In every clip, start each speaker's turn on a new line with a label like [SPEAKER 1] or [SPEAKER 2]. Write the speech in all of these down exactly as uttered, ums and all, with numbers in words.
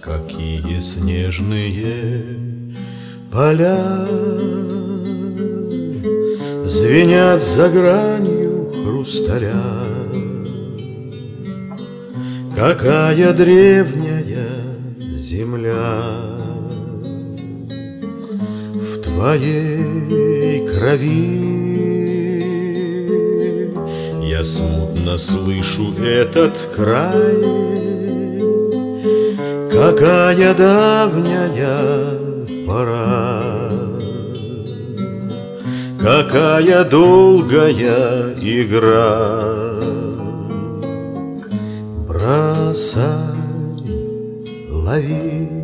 [SPEAKER 1] Какие снежные поля звенят за гранью хрусталя. Какая древняя земля в твоей крови. Я смутно слышу этот край. Какая давняя пора, какая долгая игра. Бросай, лови,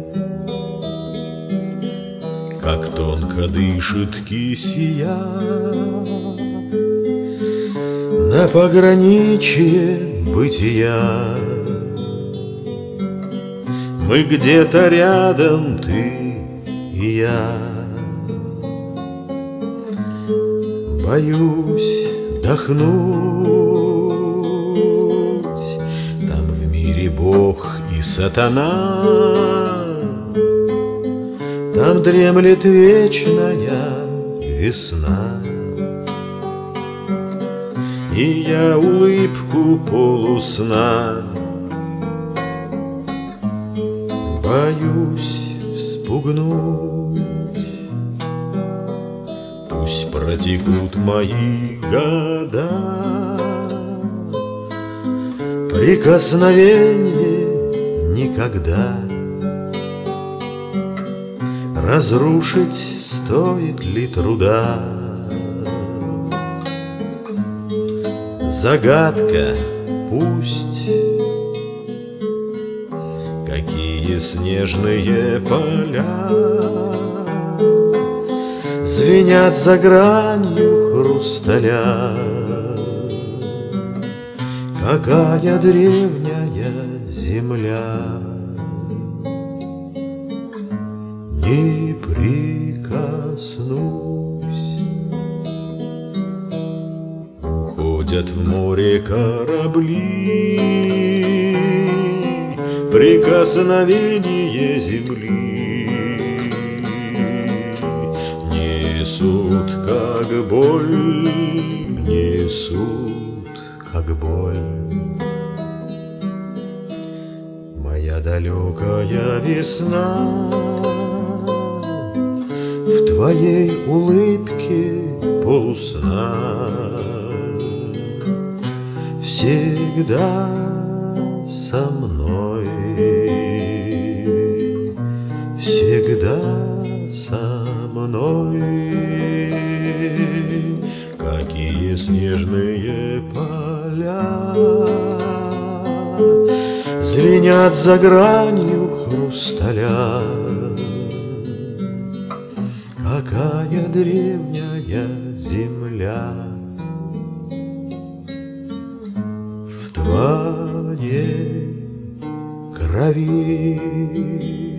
[SPEAKER 1] как тонко дышит кисия на пограничье бытия. Мы где-то рядом, ты и я. Боюсь вдохнуть. Там в мире Бог и сатана. Там дремлет вечная весна. И я улыбку полусна боюсь вспугнуть. Пусть протекут мои года, прикосновение никогда. Разрушить стоит ли труда? Загадка пусть. Какие снежные поля звенят за гранью хрусталя. Какая древняя земля. Не прикоснусь. Уходят в море корабли. Прикосновение земли несут, как боль, несут, как боль. Моя далекая весна в твоей улыбке полусна всегда со мной, всегда со мной. Какие снежные поля звенят за гранью хрусталя. Какая древняя земля в твоей крови.